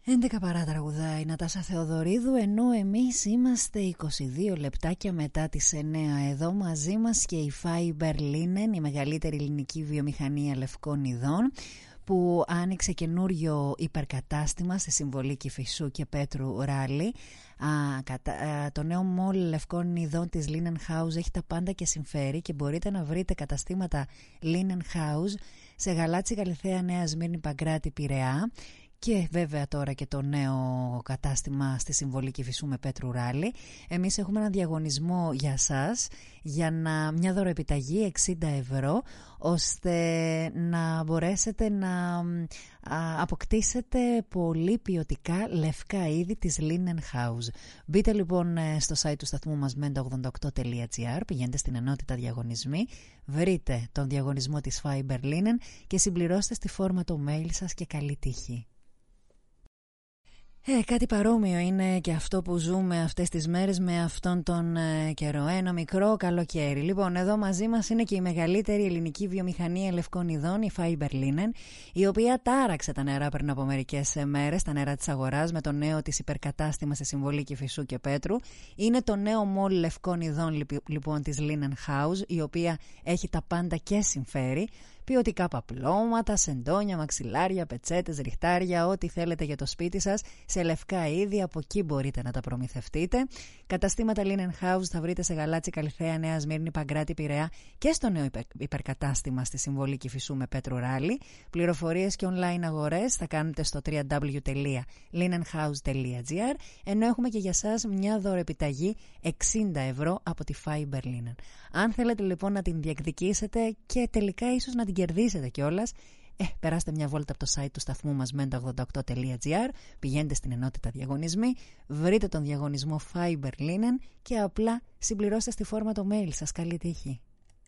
11 παρά τραγουδάει η Νατάσα Θεοδωρίδου, ενώ εμείς είμαστε 22 λεπτάκια μετά τις 9. Εδώ μαζί μας και η Fiber Linen, η μεγαλύτερη ελληνική βιομηχανία λευκών ειδών, που άνοιξε καινούριο υπερκατάστημα στη Συμβολή Κηφισού και Πέτρου Ράλι. Το νέο μόλ λευκών ειδών της Linen House έχει τα πάντα και συμφέρει, και μπορείτε να βρείτε καταστήματα Linen House σε Γαλάτσι, Καλιθέα, Νέα Σμύρνη, Παγκράτη, Πειραιά, και βέβαια τώρα και το νέο κατάστημα στη Συμβολή Κηφισού με Πέτρου Ράλι. Εμείς έχουμε ένα διαγωνισμό για σας, για μια δωροεπιταγή 60 ευρώ, ώστε να μπορέσετε να αποκτήσετε πολύ ποιοτικά λευκά είδη της Linen House. Μπείτε λοιπόν στο site του σταθμού μας menta88.gr, πηγαίνετε στην ενότητα διαγωνισμοί, βρείτε τον διαγωνισμό της Fiber Linen και συμπληρώστε στη φόρμα το mail σας, και καλή τύχη. Κάτι παρόμοιο είναι και αυτό που ζούμε αυτές τις μέρες με αυτόν τον καιρό. Ένα μικρό καλοκαίρι. Λοιπόν, εδώ μαζί μας είναι και η μεγαλύτερη ελληνική βιομηχανία λευκών ειδών, η Fiber Linen, η οποία τάραξε τα νερά πριν από μερικές μέρες, τα νερά της αγοράς, με το νέο της υπερκατάστημα στη Συμβολή Κηφισού και Πέτρου. Είναι το νέο μόλ λευκών ειδών λοιπόν της Linen House, η οποία έχει τα πάντα και συμφέρει. Ποιοτικά παπλώματα, σεντόνια, μαξιλάρια, πετσέτες, ριχτάρια, ό,τι θέλετε για το σπίτι σας, σε λευκά είδη, από εκεί μπορείτε να τα προμηθευτείτε. Καταστήματα Linen House θα βρείτε σε Γαλάτσι, Καλιθέα, Νέα Σμύρνη, Παγκράτη, Πειραιά και στο νέο υπερκατάστημα στη Συμβολή Κηφισού με Πέτρου Ράλι. Πληροφορίες και online αγορές θα κάνετε στο www.linenhouse.gr, ενώ έχουμε και για σας μια δωροεπιταγή 60 ευρώ από τη Fiber Linen. Αν θέλετε λοιπόν να την διεκδικήσετε και τελικά ίσως να την κερδίσετε κιόλας, περάστε μια βόλτα από το site του σταθμού μας menta88.gr, πηγαίνετε στην ενότητα διαγωνισμοί, βρείτε τον διαγωνισμό Fiber Linen και απλά συμπληρώστε στη φόρμα το mail σας. Καλή τύχη.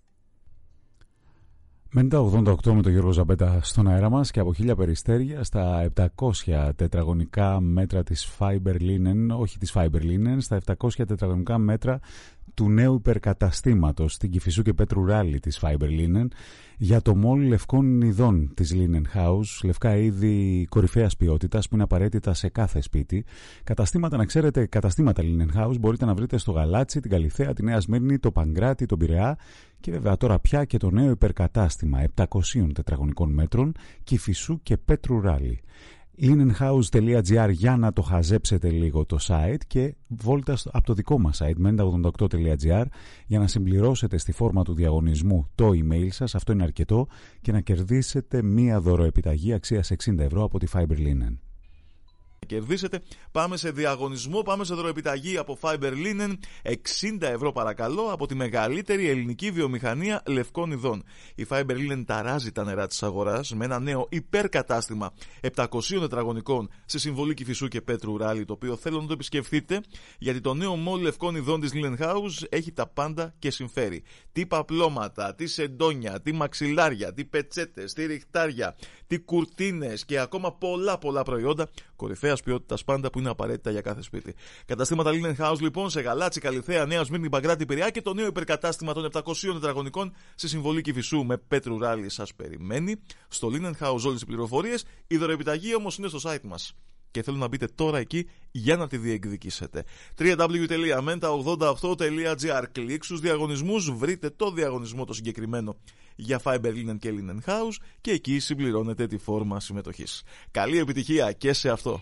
Μέντα88 με τον Γιώργο Ζαμπέτα στον αέρα μας, και από 1000 Περιστέρια στα 700 τετραγωνικά μέτρα της Fiber Linen, όχι της Fiber Linen, στα 700 τετραγωνικά μέτρα του νέου υπερκαταστήματος στην Κηφισού και Πέτρου Ράλι της Fiber Linen, για το μόλ λευκών ειδών της Linen House, λευκά είδη κορυφαίας ποιότητας που είναι απαραίτητα σε κάθε σπίτι. Καταστήματα, να ξέρετε, καταστήματα Linen House μπορείτε να βρείτε στο Γαλάτσι, την Καλιθέα, τη Νέα Σμύρνη, το Παγκράτη, τον Πειραιά, και βέβαια τώρα πια και το νέο υπερκατάστημα 700 τετραγωνικών μέτρων Κηφισού και Πέτρου Ράλι. linenhouse.gr για να το χαζέψετε λίγο το site, και βόλτα από το δικό μας site menta88.gr για να συμπληρώσετε στη φόρμα του διαγωνισμού το email σας, αυτό είναι αρκετό, και να κερδίσετε μία δωροεπιταγή αξίας 60 ευρώ από τη Fiber Linen. Κερδίσετε. Πάμε σε διαγωνισμό, πάμε σε δωροεπιταγή από Fiber Linen 60 ευρώ παρακαλώ από τη μεγαλύτερη ελληνική βιομηχανία λευκών ειδών. Η Fiber Linen ταράζει τα νερά της αγοράς με ένα νέο υπερκατάστημα 700 τετραγωνικών στη Συμβολή Κηφισού και Πέτρου Ράλι, το οποίο θέλω να το επισκεφθείτε, γιατί το νέο μόλ λευκών ειδών της Linen House έχει τα πάντα και συμφέρει. Τι παπλώματα, τι σεντόνια, τι μαξιλάρια, τι πετσέτες, τι ριχτάρια, τι κουρτίνες και ακόμα πολλά προϊόντα κορυφαίας ποιότητας πάντα που είναι απαραίτητα για κάθε σπίτι. Καταστήματα Linen House λοιπόν σε Γαλάτσι, Καλιθέα, Νέα Σμύρνη, Παγκράτη, Πειραιά, και το νέο υπερκατάστημα των 700 τετραγωνικών στη Συμβολή Κηφισού με Πέτρου Ράλι σας περιμένει. Στο Linen House όλες οι πληροφορίες. Η δωροεπιταγή όμως είναι στο site μας, και θέλω να μπείτε τώρα εκεί για να τη διεκδικήσετε. www.menta88.gr. Κλικ στους διαγωνισμούς, βρείτε το διαγωνισμό το συγκεκριμένο για Fiber Linen και Linen House, και εκεί συμπληρώνετε τη φόρμα συμμετοχής. Καλή επιτυχία και σε αυτό.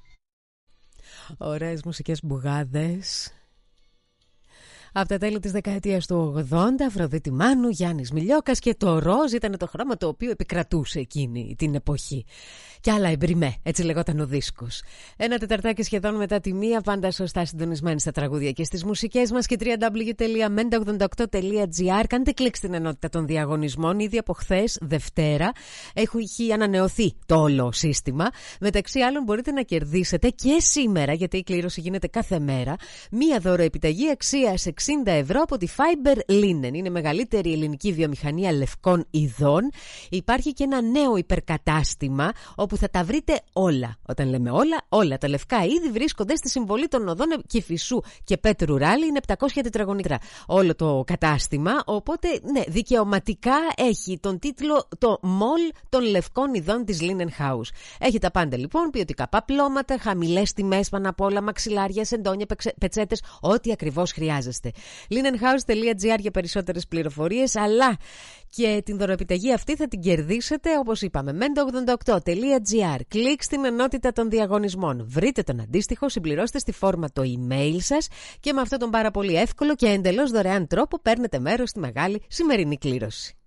Ωραίες μουσικές μπουγάδες από τα τέλη της δεκαετίας του 80, Αφροδίτη Μάνου, Γιάννης Μιλιόκας, και το ροζ ήταν το χρώμα το οποίο επικρατούσε εκείνη την εποχή. Και άλλα εμπριμέ, έτσι λεγόταν ο δίσκος. Ένα τεταρτάκι σχεδόν μετά τη μία, πάντα σωστά συντονισμένοι στα τραγούδια και στις μουσικές μας, και www.menta88.gr. Κάντε κλικ στην ενότητα των διαγωνισμών. Ήδη από χθες, Δευτέρα, έχει ανανεωθεί το όλο σύστημα. Μεταξύ άλλων, μπορείτε να κερδίσετε και σήμερα, γιατί η κλήρωση γίνεται κάθε μέρα, μία δωροεπιταγή αξίας €60 από τη Fiber Linen. Είναι η μεγαλύτερη ελληνική βιομηχανία λευκών ειδών. Υπάρχει και ένα νέο υπερκατάστημα όπου θα τα βρείτε όλα. Όταν λέμε όλα τα λευκά είδη βρίσκονται στη συμβολή των οδών Κηφισού και Πέτρου Ράλη. Είναι 700 τετραγωνικά όλο το κατάστημα. Οπότε, ναι, δικαιωματικά έχει τον τίτλο το Mall των λευκών ειδών της Linen House. Έχει τα πάντα λοιπόν, ποιοτικά παπλώματα, χαμηλές τιμές πάνω απ' όλα, μαξιλάρια, σεντόνια, πετσέτες, ό,τι ακριβώς χρειάζεστε. linenhouse.gr για περισσότερες πληροφορίες, αλλά και την δωροεπιταγή αυτή θα την κερδίσετε, όπως είπαμε, mendo88.gr. Κλικ στην ενότητα των διαγωνισμών. Βρείτε τον αντίστοιχο, συμπληρώστε στη φόρμα το email σας και με αυτόν τον πάρα πολύ εύκολο και εντελώς δωρεάν τρόπο παίρνετε μέρος στη μεγάλη σημερινή κλήρωση.